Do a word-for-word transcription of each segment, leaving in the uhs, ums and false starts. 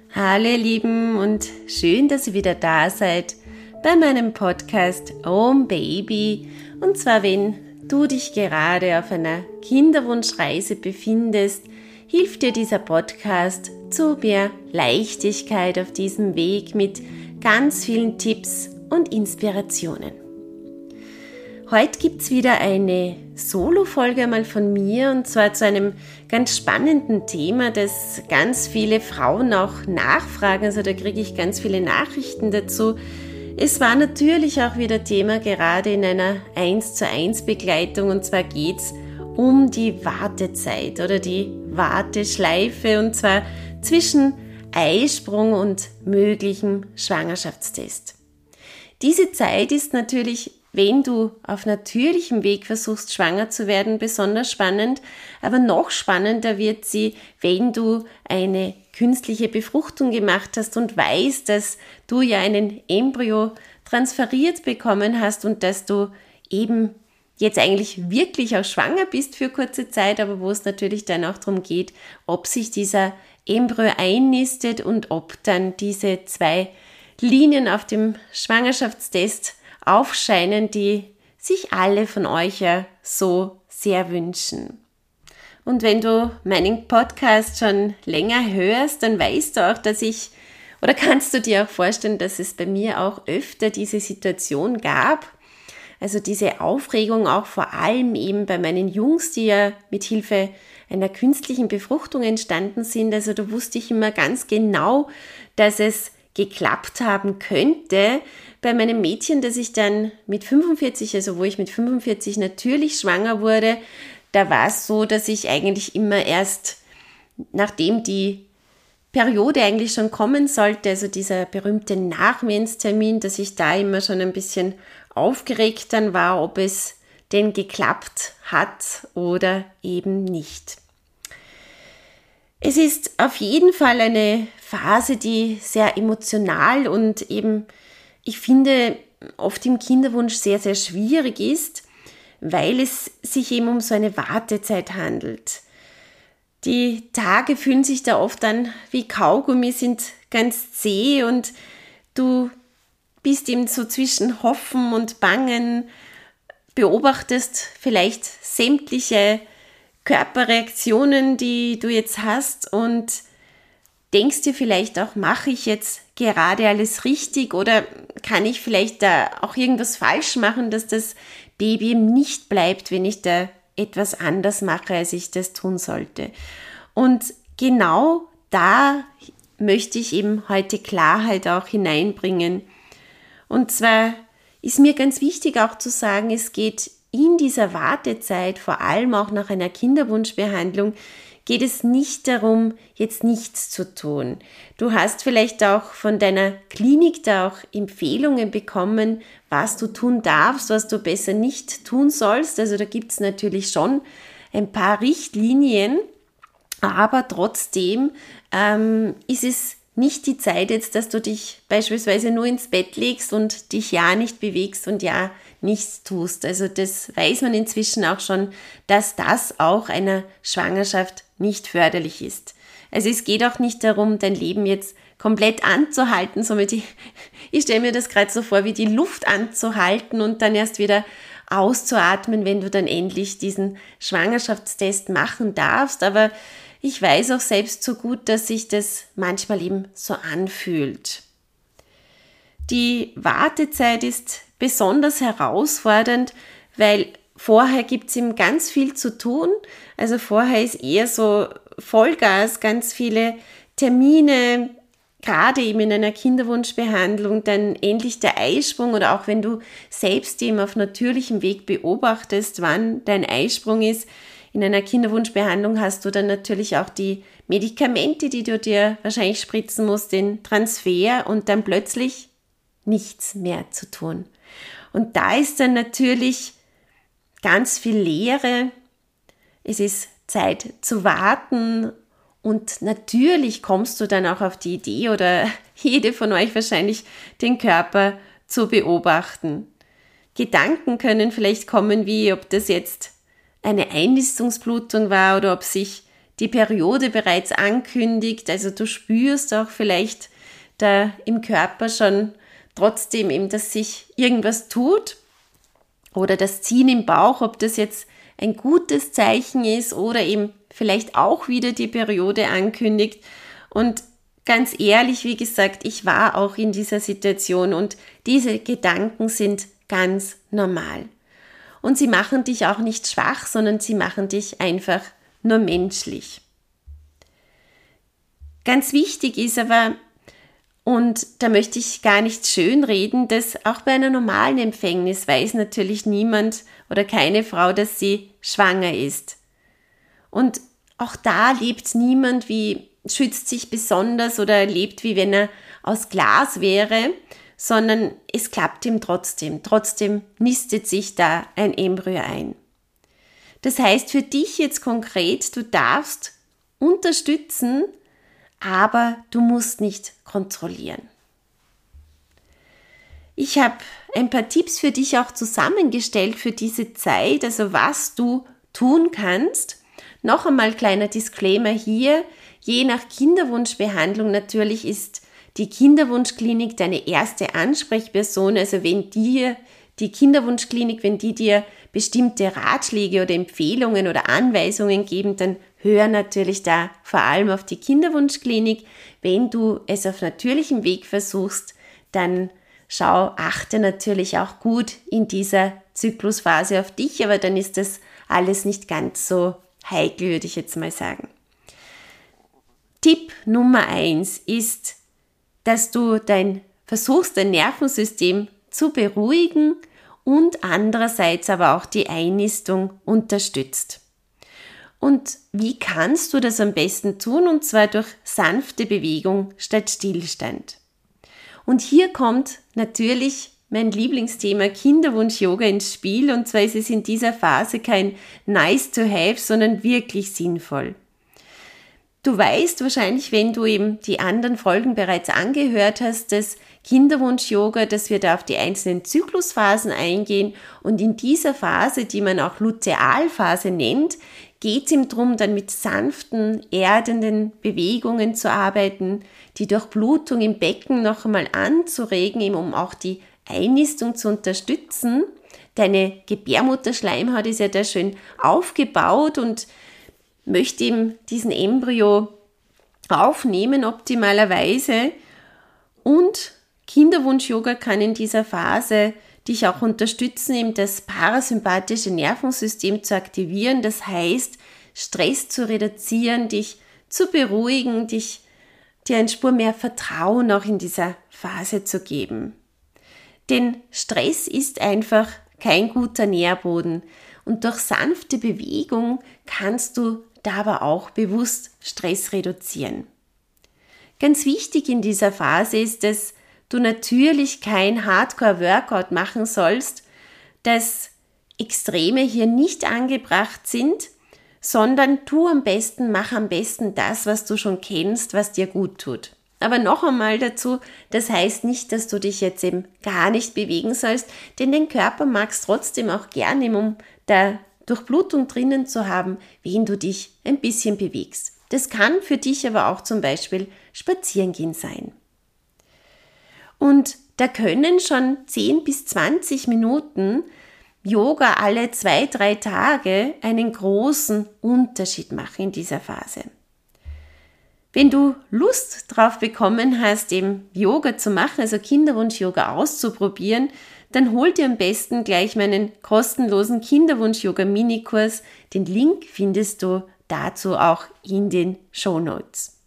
Hallo ihr Lieben und schön, dass ihr wieder da seid bei meinem Podcast Om Baby. Und zwar, wenn du dich gerade auf einer Kinderwunschreise befindest, hilft dir dieser Podcast zu mehr Leichtigkeit auf diesem Weg mit ganz vielen Tipps und Inspirationen. Heute gibt es wieder eine Solo-Folge mal von mir und zwar zu einem ganz spannenden Thema, das ganz viele Frauen auch nachfragen. Also da kriege ich ganz viele Nachrichten dazu. Es war natürlich auch wieder Thema gerade in einer eins zu eins Begleitung und zwar geht es um die Wartezeit oder die Warteschleife und zwar zwischen Eisprung und möglichem Schwangerschaftstest. Diese Zeit ist natürlich, wenn du auf natürlichem Weg versuchst, schwanger zu werden, besonders spannend, aber noch spannender wird sie, wenn du eine künstliche Befruchtung gemacht hast und weißt, dass du ja einen Embryo transferiert bekommen hast und dass du eben jetzt eigentlich wirklich auch schwanger bist für kurze Zeit, aber wo es natürlich dann auch darum geht, ob sich dieser Embryo einnistet und ob dann diese zwei Linien auf dem Schwangerschaftstest aufscheinen, die sich alle von euch ja so sehr wünschen. Und wenn du meinen Podcast schon länger hörst, dann weißt du auch, dass ich, oder kannst du dir auch vorstellen, dass es bei mir auch öfter diese Situation gab, also diese Aufregung auch vor allem eben bei meinen Jungs, die ja mit Hilfe einer künstlichen Befruchtung entstanden sind. Also da wusste ich immer ganz genau, dass es geklappt haben könnte. Bei meinem Mädchen, das ich dann mit fünfundvierzig, also wo ich mit fünfundvierzig natürlich schwanger wurde, da war es so, dass ich eigentlich immer erst, nachdem die Periode eigentlich schon kommen sollte, also dieser berühmte Nachmenstermin, dass ich da immer schon ein bisschen aufgeregt dann war, ob es denn geklappt hat oder eben nicht. Es ist auf jeden Fall eine Phase, die sehr emotional und eben, ich finde, oft im Kinderwunsch sehr, sehr schwierig ist, weil es sich eben um so eine Wartezeit handelt. Die Tage fühlen sich da oft an wie Kaugummi, sind ganz zäh und du bist eben so zwischen Hoffen und Bangen, beobachtest vielleicht sämtliche Körperreaktionen, die du jetzt hast und denkst dir vielleicht auch, mache ich jetzt gerade alles richtig oder kann ich vielleicht da auch irgendwas falsch machen, dass das Baby eben nicht bleibt, wenn ich da etwas anders mache, als ich das tun sollte. Und genau da möchte ich eben heute Klarheit auch hineinbringen. Und zwar ist mir ganz wichtig auch zu sagen, es geht in dieser Wartezeit, vor allem auch nach einer Kinderwunschbehandlung, geht es nicht darum, jetzt nichts zu tun. Du hast vielleicht auch von deiner Klinik da auch Empfehlungen bekommen, was du tun darfst, was du besser nicht tun sollst. Also da gibt es natürlich schon ein paar Richtlinien, aber trotzdem ähm, ist es nicht die Zeit jetzt, dass du dich beispielsweise nur ins Bett legst und dich ja nicht bewegst und ja nichts tust. Also das weiß man inzwischen auch schon, dass das auch einer Schwangerschaft nicht förderlich ist. Also es geht auch nicht darum, dein Leben jetzt komplett anzuhalten, somit ich, ich stelle mir das gerade so vor, wie die Luft anzuhalten und dann erst wieder auszuatmen, wenn du dann endlich diesen Schwangerschaftstest machen darfst. Aber ich weiß auch selbst so gut, dass sich das manchmal eben so anfühlt. Die Wartezeit ist besonders herausfordernd, weil vorher gibt es eben ganz viel zu tun. Also vorher ist eher so Vollgas, ganz viele Termine, gerade eben in einer Kinderwunschbehandlung, dann endlich der Eisprung oder auch wenn du selbst eben auf natürlichem Weg beobachtest, wann dein Eisprung ist. In einer Kinderwunschbehandlung hast du dann natürlich auch die Medikamente, die du dir wahrscheinlich spritzen musst, den Transfer und dann plötzlich nichts mehr zu tun. Und da ist dann natürlich ganz viel Leere. Es ist Zeit zu warten und natürlich kommst du dann auch auf die Idee oder jede von euch wahrscheinlich, den Körper zu beobachten. Gedanken können vielleicht kommen, wie ob das jetzt eine Einnistungsblutung war oder ob sich die Periode bereits ankündigt. Also du spürst auch vielleicht da im Körper schon trotzdem eben, dass sich irgendwas tut. Oder das Ziehen im Bauch, ob das jetzt ein gutes Zeichen ist oder eben vielleicht auch wieder die Periode ankündigt. Und ganz ehrlich, wie gesagt, ich war auch in dieser Situation und diese Gedanken sind ganz normal. Und sie machen dich auch nicht schwach, sondern sie machen dich einfach nur menschlich. Ganz wichtig ist aber, und da möchte ich gar nicht schönreden, dass auch bei einer normalen Empfängnis weiß natürlich niemand oder keine Frau, dass sie schwanger ist. Und auch da lebt niemand wie, schützt sich besonders oder lebt wie wenn er aus Glas wäre, sondern es klappt ihm trotzdem. Trotzdem nistet sich da ein Embryo ein. Das heißt für dich jetzt konkret, du darfst unterstützen, aber du musst nicht kontrollieren. Ich habe ein paar Tipps für dich auch zusammengestellt für diese Zeit, also was du tun kannst. Noch einmal kleiner Disclaimer hier, je nach Kinderwunschbehandlung natürlich ist die Kinderwunschklinik deine erste Ansprechperson, also wenn dir die Kinderwunschklinik, wenn die dir bestimmte Ratschläge oder Empfehlungen oder Anweisungen geben, dann hör natürlich da vor allem auf die Kinderwunschklinik. Wenn du es auf natürlichem Weg versuchst, dann schau, achte natürlich auch gut in dieser Zyklusphase auf dich, aber dann ist das alles nicht ganz so heikel, würde ich jetzt mal sagen. Tipp Nummer eins ist, dass du dein versuchst, dein Nervensystem zu beruhigen und andererseits aber auch die Einnistung unterstützt. Und wie kannst du das am besten tun? Und zwar durch sanfte Bewegung statt Stillstand. Und hier kommt natürlich mein Lieblingsthema Kinderwunsch-Yoga ins Spiel. Und zwar ist es in dieser Phase kein nice to have, sondern wirklich sinnvoll. Du weißt wahrscheinlich, wenn du eben die anderen Folgen bereits angehört hast, dass Kinderwunsch-Yoga, dass wir da auf die einzelnen Zyklusphasen eingehen und in dieser Phase, die man auch Lutealphase nennt, geht es ihm darum, dann mit sanften, erdenden Bewegungen zu arbeiten, die Durchblutung im Becken noch einmal anzuregen, eben um auch die Einnistung zu unterstützen. Deine Gebärmutterschleimhaut ist ja da schön aufgebaut und möchte eben diesen Embryo aufnehmen optimalerweise. Und Kinderwunsch-Yoga kann in dieser Phase dich auch unterstützen, eben das parasympathische Nervensystem zu aktivieren. Das heißt, Stress zu reduzieren, dich zu beruhigen, dich, dir eine Spur mehr Vertrauen auch in dieser Phase zu geben. Denn Stress ist einfach kein guter Nährboden. Und durch sanfte Bewegung kannst du da aber auch bewusst Stress reduzieren. Ganz wichtig in dieser Phase ist, dass du natürlich kein Hardcore-Workout machen sollst, dass Extreme hier nicht angebracht sind, sondern tu am besten, mach am besten das, was du schon kennst, was dir gut tut. Aber noch einmal dazu, das heißt nicht, dass du dich jetzt eben gar nicht bewegen sollst, denn den Körper magst trotzdem auch gerne, um da Durchblutung drinnen zu haben, wenn du dich ein bisschen bewegst. Das kann für dich aber auch zum Beispiel Spazierengehen sein. Und da können schon zehn bis zwanzig Minuten Yoga alle zwei, drei Tage einen großen Unterschied machen in dieser Phase. Wenn du Lust drauf bekommen hast, eben Yoga zu machen, also Kinderwunsch-Yoga auszuprobieren, dann hol dir am besten gleich meinen kostenlosen Kinderwunsch-Yoga-Minikurs. Den Link findest du dazu auch in den Shownotes.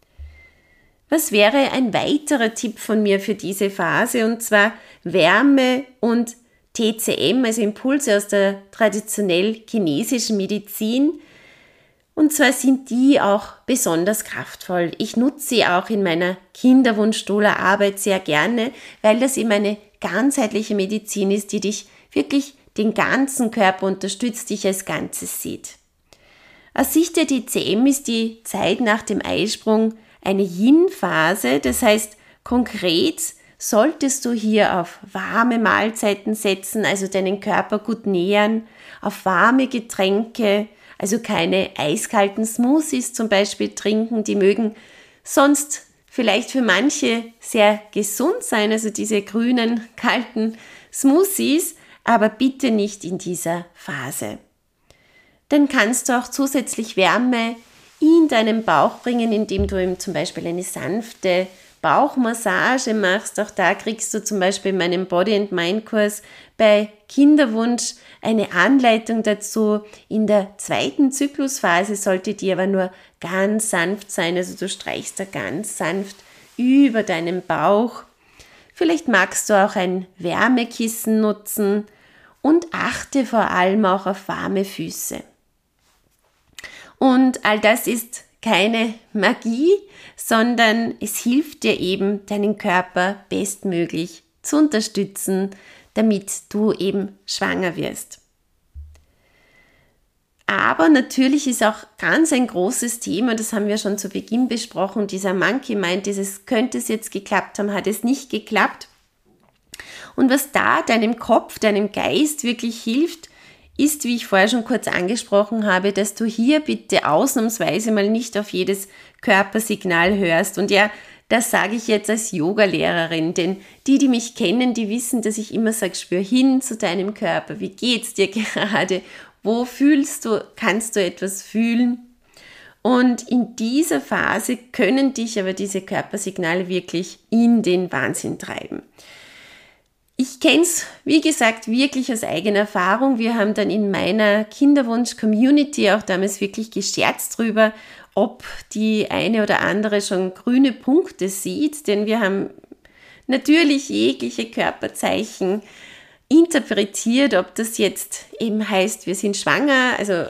Was wäre ein weiterer Tipp von mir für diese Phase? Und zwar Wärme und T C M, also Impulse aus der traditionell chinesischen Medizin. Und zwar sind die auch besonders kraftvoll. Ich nutze sie auch in meiner Kinderwunsch-Doula-Arbeit sehr gerne, weil das eben eine ganzheitliche Medizin ist, die dich wirklich den ganzen Körper unterstützt, dich als Ganzes sieht. Aus Sicht der T C M ist die Zeit nach dem Eisprung eine Yin-Phase, das heißt konkret solltest du hier auf warme Mahlzeiten setzen, also deinen Körper gut nähren, auf warme Getränke, Also keine eiskalten Smoothies zum Beispiel trinken, die mögen sonst vielleicht für manche sehr gesund sein, also diese grünen, kalten Smoothies, aber bitte nicht in dieser Phase. Dann kannst du auch zusätzlich Wärme in deinen Bauch bringen, indem du ihm zum Beispiel eine sanfte Bauchmassage machst. Auch da kriegst du zum Beispiel in meinem Body and Mind Kurs bei Kinderwunsch eine Anleitung dazu. In der zweiten Zyklusphase sollte die aber nur ganz sanft sein, also du streichst da ganz sanft über deinen Bauch. Vielleicht magst du auch ein Wärmekissen nutzen und achte vor allem auch auf warme Füße. Und all das ist keine Magie, sondern es hilft dir eben, deinen Körper bestmöglich zu unterstützen, damit du eben schwanger wirst. Aber natürlich ist auch ganz ein großes Thema, das haben wir schon zu Beginn besprochen, dieser Monkey Mind, dieses könnte es jetzt geklappt haben, hat es nicht geklappt. Und was da deinem Kopf, deinem Geist wirklich hilft, ist, wie ich vorher schon kurz angesprochen habe, dass du hier bitte ausnahmsweise mal nicht auf jedes Körpersignal hörst. Und ja, das sage ich jetzt als Yoga-Lehrerin, denn die, die mich kennen, die wissen, dass ich immer sage, spür hin zu deinem Körper. Wie geht's dir gerade? Wo fühlst du, kannst du etwas fühlen? Und in dieser Phase können dich aber diese Körpersignale wirklich in den Wahnsinn treiben. Ich kenne es, wie gesagt, wirklich aus eigener Erfahrung. Wir haben dann in meiner Kinderwunsch-Community auch damals wirklich gescherzt drüber, ob die eine oder andere schon grüne Punkte sieht, denn wir haben natürlich jegliche Körperzeichen interpretiert, ob das jetzt eben heißt, wir sind schwanger, also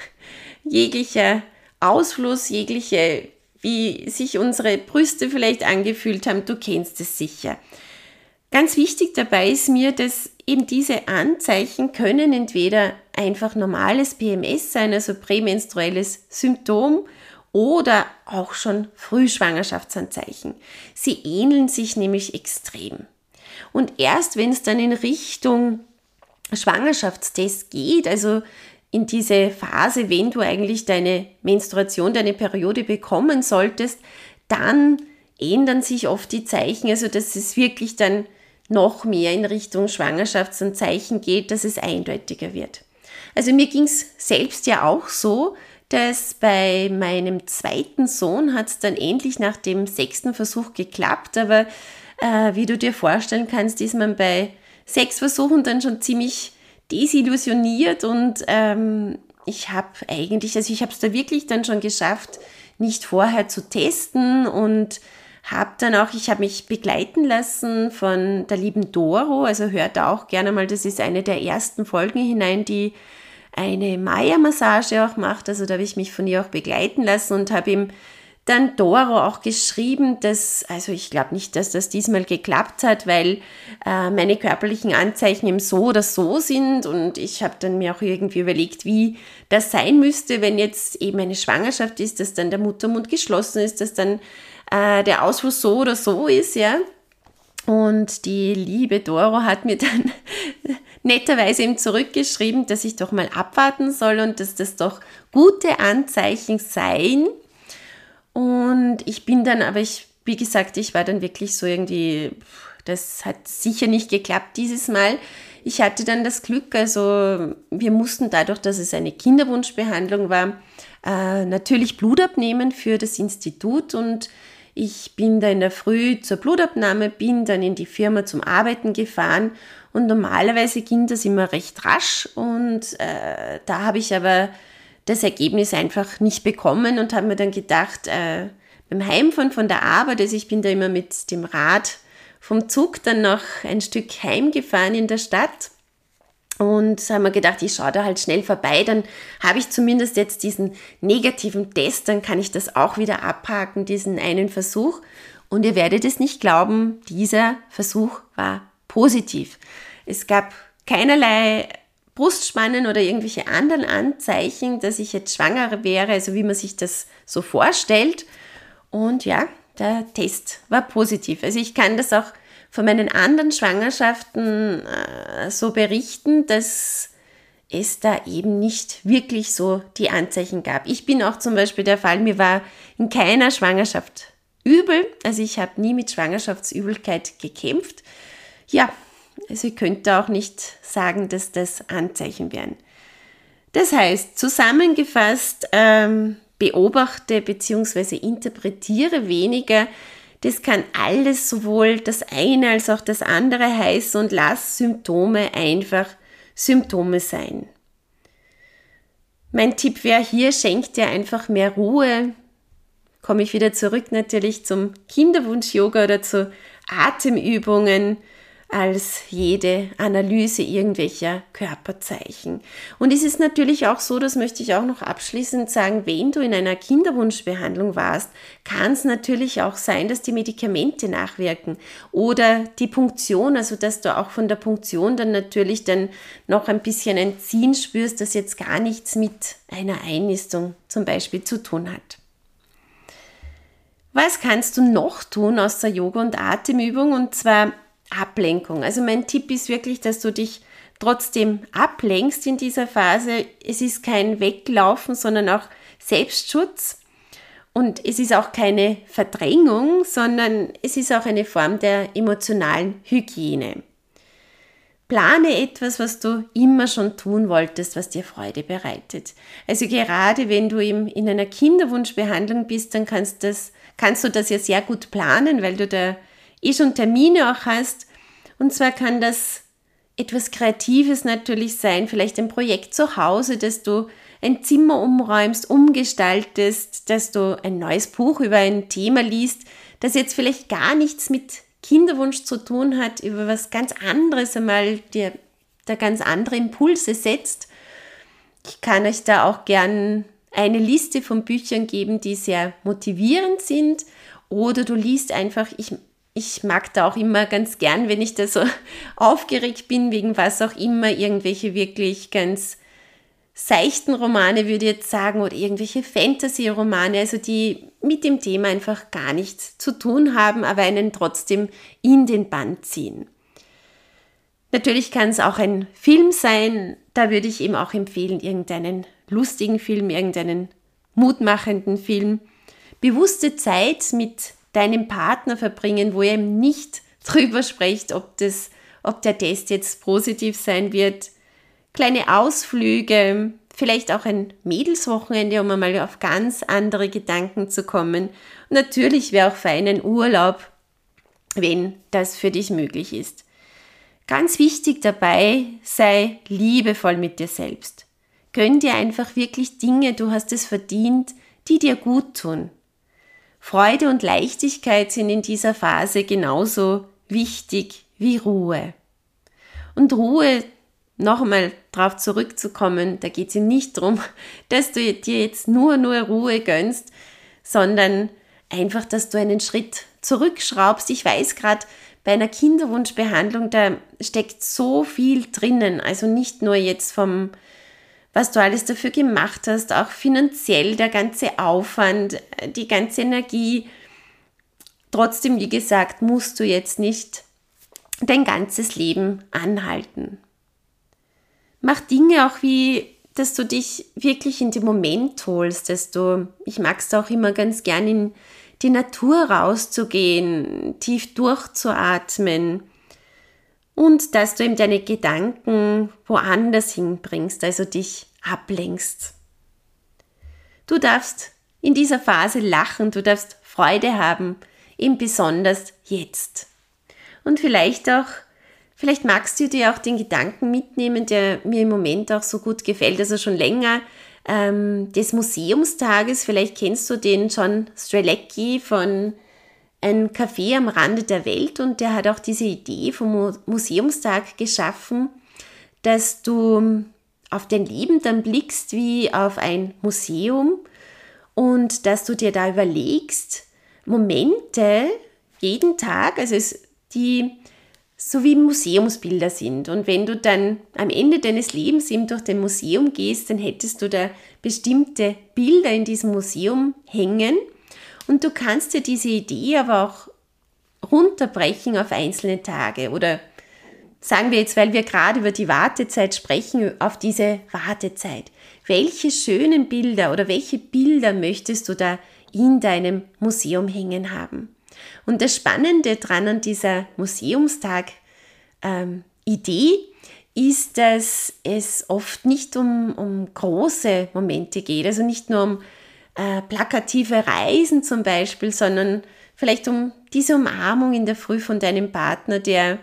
jeglicher Ausfluss, jegliche, wie sich unsere Brüste vielleicht angefühlt haben, du kennst es sicher. Ganz wichtig dabei ist mir, dass eben diese Anzeichen können entweder einfach normales P M S sein, also prämenstruelles Symptom, oder auch schon Frühschwangerschaftsanzeichen. Sie ähneln sich nämlich extrem. Und erst wenn es dann in Richtung Schwangerschaftstest geht, also in diese Phase, wenn du eigentlich deine Menstruation, deine Periode bekommen solltest, dann ändern sich oft die Zeichen, also dass es wirklich dann noch mehr in Richtung Schwangerschaftsanzeichen geht, dass es eindeutiger wird. Also mir ging es selbst ja auch so, dass bei meinem zweiten Sohn hat es dann endlich nach dem sechsten Versuch geklappt, aber äh, wie du dir vorstellen kannst, ist man bei sechs Versuchen dann schon ziemlich desillusioniert und ähm, ich habe eigentlich, also ich habe es da wirklich dann schon geschafft, nicht vorher zu testen und habe dann auch, ich habe mich begleiten lassen von der lieben Doro, also hört auch gerne mal, das ist eine der ersten Folgen hinein, die eine Maya-Massage auch macht, also da habe ich mich von ihr auch begleiten lassen und habe ihm dann Doro auch geschrieben, dass, also ich glaube nicht, dass das diesmal geklappt hat, weil äh, meine körperlichen Anzeichen eben so oder so sind und ich habe dann mir auch irgendwie überlegt, wie das sein müsste, wenn jetzt eben eine Schwangerschaft ist, dass dann der Muttermund geschlossen ist, dass dann äh, der Ausfluss so oder so ist, ja. Und die liebe Doro hat mir dann netterweise ihm zurückgeschrieben, dass ich doch mal abwarten soll und dass das doch gute Anzeichen seien. Und ich bin dann, aber ich, wie gesagt, ich war dann wirklich so irgendwie, das hat sicher nicht geklappt dieses Mal. Ich hatte dann das Glück, also wir mussten dadurch, dass es eine Kinderwunschbehandlung war, äh, natürlich Blut abnehmen für das Institut und ich bin da in der Früh zur Blutabnahme, bin dann in die Firma zum Arbeiten gefahren und normalerweise ging das immer recht rasch und äh, da habe ich aber das Ergebnis einfach nicht bekommen und habe mir dann gedacht, äh, beim Heimfahren von der Arbeit, also ich bin da immer mit dem Rad vom Zug dann noch ein Stück heimgefahren in der Stadt und habe mir gedacht, ich schaue da halt schnell vorbei, dann habe ich zumindest jetzt diesen negativen Test, dann kann ich das auch wieder abhaken, diesen einen Versuch. Und ihr werdet es nicht glauben, dieser Versuch war positiv. Es gab keinerlei Brustspannen oder irgendwelche anderen Anzeichen, dass ich jetzt schwanger wäre, also wie man sich das so vorstellt. Und ja, der Test war positiv. Also ich kann das auch von meinen anderen Schwangerschaften äh, so berichten, dass es da eben nicht wirklich so die Anzeichen gab. Ich bin auch zum Beispiel der Fall, mir war in keiner Schwangerschaft übel, also ich habe nie mit Schwangerschaftsübelkeit gekämpft. Ja, also ihr könnt auch nicht sagen, dass das Anzeichen wären. Das heißt, zusammengefasst, ähm, beobachte bzw. interpretiere weniger. Das kann alles, sowohl das eine als auch das andere heißen, und lass Symptome einfach Symptome sein. Mein Tipp wäre hier, schenk dir einfach mehr Ruhe. Komme ich wieder zurück natürlich zum Kinderwunsch-Yoga oder zu Atemübungen als jede Analyse irgendwelcher Körperzeichen. Und es ist natürlich auch so, das möchte ich auch noch abschließend sagen, wenn du in einer Kinderwunschbehandlung warst, kann es natürlich auch sein, dass die Medikamente nachwirken oder die Punktion, also dass du auch von der Punktion dann natürlich dann noch ein bisschen ein Ziehen spürst, das jetzt gar nichts mit einer Einnistung zum Beispiel zu tun hat. Was kannst du noch tun außer Yoga und Atemübung? Und zwar Ablenkung. Also mein Tipp ist wirklich, dass du dich trotzdem ablenkst in dieser Phase. Es ist kein Weglaufen, sondern auch Selbstschutz. Und es ist auch keine Verdrängung, sondern es ist auch eine Form der emotionalen Hygiene. Plane etwas, was du immer schon tun wolltest, was dir Freude bereitet. Also gerade wenn du in einer Kinderwunschbehandlung bist, dann kannst, das, kannst du das ja sehr gut planen, weil du da eh schon Termine auch hast. Und zwar kann das etwas Kreatives natürlich sein, vielleicht ein Projekt zu Hause, dass du ein Zimmer umräumst, umgestaltest, dass du ein neues Buch über ein Thema liest, das jetzt vielleicht gar nichts mit Kinderwunsch zu tun hat, über was ganz anderes einmal dir da ganz andere Impulse setzt. Ich kann euch da auch gern eine Liste von Büchern geben, die sehr motivierend sind, oder du liest einfach, ich Ich mag da auch immer ganz gern, wenn ich da so aufgeregt bin, wegen was auch immer, irgendwelche wirklich ganz seichten Romane, würde ich jetzt sagen, oder irgendwelche Fantasy-Romane, also die mit dem Thema einfach gar nichts zu tun haben, aber einen trotzdem in den Bann ziehen. Natürlich kann es auch ein Film sein, da würde ich eben auch empfehlen, irgendeinen lustigen Film, irgendeinen mutmachenden Film. Bewusste Zeit mit deinem Partner verbringen, wo ihr eben nicht drüber sprecht, ob, das, ob der Test jetzt positiv sein wird. Kleine Ausflüge, vielleicht auch ein Mädelswochenende, um einmal auf ganz andere Gedanken zu kommen. Und natürlich wäre auch für einen Urlaub, wenn das für dich möglich ist. Ganz wichtig dabei, sei liebevoll mit dir selbst. Gönn dir einfach wirklich Dinge, du hast es verdient, die dir gut tun. Freude und Leichtigkeit sind in dieser Phase genauso wichtig wie Ruhe. Und Ruhe, noch einmal darauf zurückzukommen, da geht es nicht darum, dass du dir jetzt nur, nur Ruhe gönnst, sondern einfach, dass du einen Schritt zurückschraubst. Ich weiß gerade, bei einer Kinderwunschbehandlung, da steckt so viel drinnen, also nicht nur jetzt vom was du alles dafür gemacht hast, auch finanziell der ganze Aufwand, die ganze Energie. Trotzdem, wie gesagt, musst du jetzt nicht dein ganzes Leben anhalten. Mach Dinge auch wie, dass du dich wirklich in den Moment holst, dass du, ich mag es auch immer ganz gern, in die Natur rauszugehen, tief durchzuatmen, und dass du eben deine Gedanken woanders hinbringst, also dich ablenkst. Du darfst in dieser Phase lachen, du darfst Freude haben, eben besonders jetzt. Und vielleicht auch, vielleicht magst du dir auch den Gedanken mitnehmen, der mir im Moment auch so gut gefällt, also schon länger, ähm, des Museumstages. Vielleicht kennst du den John Strelecki von Ein Café am Rande der Welt, und der hat auch diese Idee vom Museumstag geschaffen, dass du auf dein Leben dann blickst wie auf ein Museum und dass du dir da überlegst, Momente jeden Tag, also es, die so wie Museumsbilder sind. Und wenn du dann am Ende deines Lebens eben durch dein Museum gehst, dann hättest du da bestimmte Bilder in diesem Museum hängen. Und du kannst dir diese Idee aber auch runterbrechen auf einzelne Tage oder sagen wir jetzt, weil wir gerade über die Wartezeit sprechen, auf diese Wartezeit. Welche schönen Bilder oder welche Bilder möchtest du da in deinem Museum hängen haben? Und das Spannende dran an dieser Museumstag ähm, Idee ist, dass es oft nicht um, um große Momente geht, also nicht nur um äh, plakative Reisen zum Beispiel, sondern vielleicht um diese Umarmung in der Früh von deinem Partner, der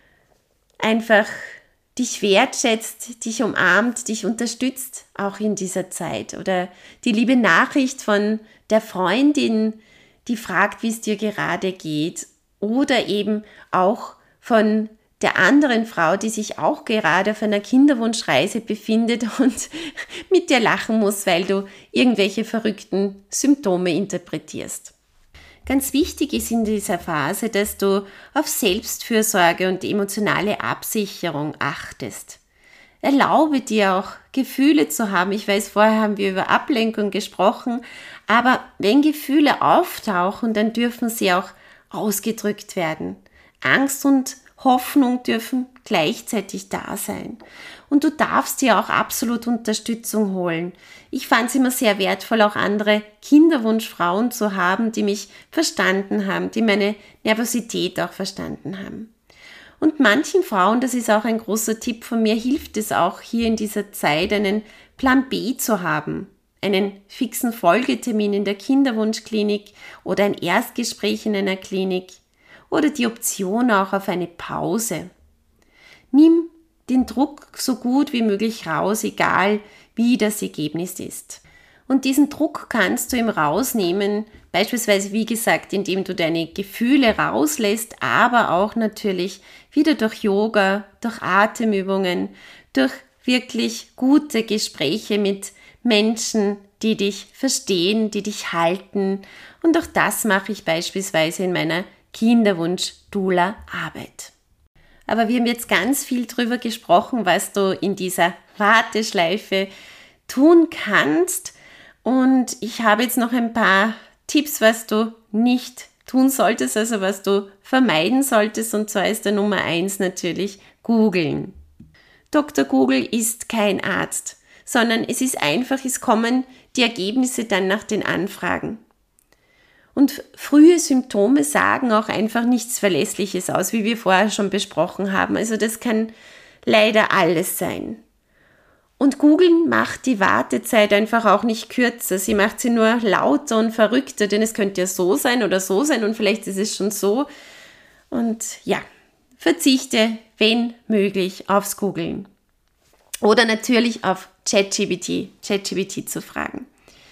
einfach dich wertschätzt, dich umarmt, dich unterstützt, auch in dieser Zeit. Oder die liebe Nachricht von der Freundin, die fragt, wie es dir gerade geht. Oder eben auch von der anderen Frau, die sich auch gerade auf einer Kinderwunschreise befindet und mit dir lachen muss, weil du irgendwelche verrückten Symptome interpretierst. Ganz wichtig ist in dieser Phase, dass du auf Selbstfürsorge und emotionale Absicherung achtest. Erlaube dir auch Gefühle zu haben. Ich weiß, vorher haben wir über Ablenkung gesprochen, aber wenn Gefühle auftauchen, dann dürfen sie auch ausgedrückt werden. Angst und Hoffnung dürfen gleichzeitig da sein. Und du darfst dir auch absolut Unterstützung holen. Ich fand es immer sehr wertvoll, auch andere Kinderwunschfrauen zu haben, die mich verstanden haben, die meine Nervosität auch verstanden haben. Und manchen Frauen, das ist auch ein großer Tipp von mir, hilft es auch hier in dieser Zeit, einen Plan B zu haben. Einen fixen Folgetermin in der Kinderwunschklinik oder ein Erstgespräch in einer Klinik. Oder die Option auch auf eine Pause. Nimm den Druck so gut wie möglich raus, egal wie das Ergebnis ist. Und diesen Druck kannst du ihm rausnehmen, beispielsweise wie gesagt, indem du deine Gefühle rauslässt, aber auch natürlich wieder durch Yoga, durch Atemübungen, durch wirklich gute Gespräche mit Menschen, die dich verstehen, die dich halten. Und auch das mache ich beispielsweise in meiner Kinderwunsch-Doula-Arbeit. Aber wir haben jetzt ganz viel drüber gesprochen, was du in dieser Warteschleife tun kannst. Und ich habe jetzt noch ein paar Tipps, was du nicht tun solltest, also was du vermeiden solltest. Und zwar ist der Nummer eins natürlich googeln. Doktor Google ist kein Arzt, sondern es ist einfach, es kommen die Ergebnisse dann nach den Anfragen. Und frühe Symptome sagen auch einfach nichts Verlässliches aus, wie wir vorher schon besprochen haben. Also das kann leider alles sein. Und Googeln macht die Wartezeit einfach auch nicht kürzer. Sie macht sie nur lauter und verrückter, denn es könnte ja so sein oder so sein und vielleicht ist es schon so. Und ja, verzichte, wenn möglich, aufs Googeln. Oder natürlich auf ChatGPT, ChatGPT zu fragen.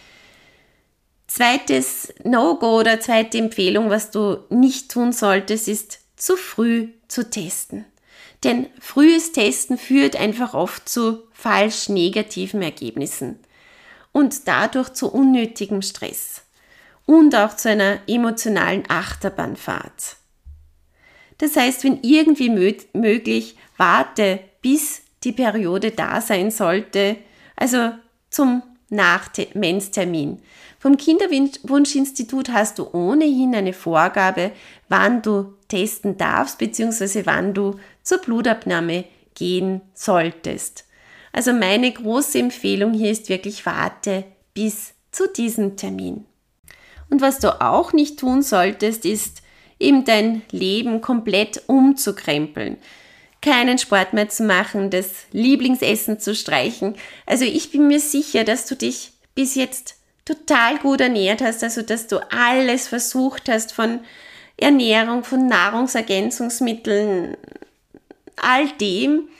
Zweites No-Go oder zweite Empfehlung, was du nicht tun solltest, ist zu früh zu testen. Denn frühes Testen führt einfach oft zu falsch negativen Ergebnissen und dadurch zu unnötigem Stress und auch zu einer emotionalen Achterbahnfahrt. Das heißt, wenn irgendwie mö- möglich, warte, bis die Periode da sein sollte, also zum Nach-Menstermin. Vom Kinderwunschinstitut hast du ohnehin eine Vorgabe, wann du testen darfst, bzw. wann du zur Blutabnahme gehen solltest. Also meine große Empfehlung hier ist wirklich, warte bis zu diesem Termin. Und was du auch nicht tun solltest, ist eben dein Leben komplett umzukrempeln. Keinen Sport mehr zu machen, das Lieblingsessen zu streichen. Also ich bin mir sicher, dass du dich bis jetzt total gut ernährt hast, also dass du alles versucht hast von Ernährung, von Nahrungsergänzungsmitteln, all dem.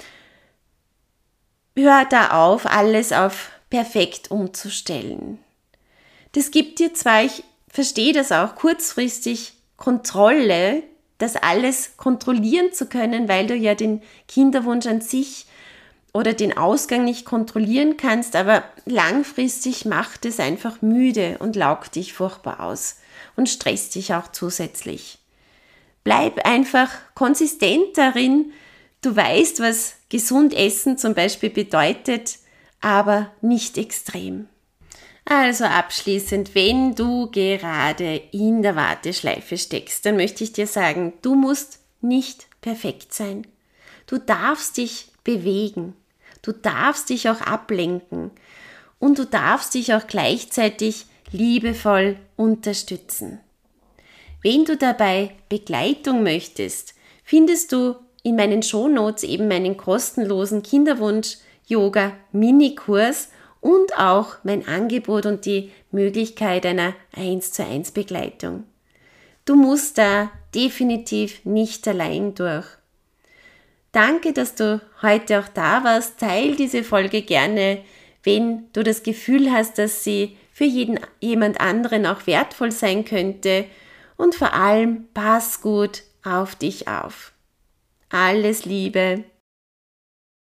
Hör da auf, alles auf perfekt umzustellen. Das gibt dir zwar, ich verstehe das auch, kurzfristig Kontrolle, das alles kontrollieren zu können, weil du ja den Kinderwunsch an sich oder den Ausgang nicht kontrollieren kannst, aber langfristig macht es einfach müde und laugt dich furchtbar aus und stresst dich auch zusätzlich. Bleib einfach konsistent darin, du weißt, was gesund essen zum Beispiel bedeutet, aber nicht extrem. Also abschließend, wenn du gerade in der Warteschleife steckst, dann möchte ich dir sagen, du musst nicht perfekt sein. Du darfst dich bewegen. Du darfst dich auch ablenken. Und du darfst dich auch gleichzeitig liebevoll unterstützen. Wenn du dabei Begleitung möchtest, findest du in meinen Shownotes eben meinen kostenlosen Kinderwunsch-Yoga-Minikurs und auch mein Angebot und die Möglichkeit einer eins zu eins Begleitung. Du musst da definitiv nicht allein durch. Danke, dass du heute auch da warst. Teil diese Folge gerne, wenn du das Gefühl hast, dass sie für jeden, jemand anderen auch wertvoll sein könnte. Und vor allem pass gut auf dich auf. Alles Liebe.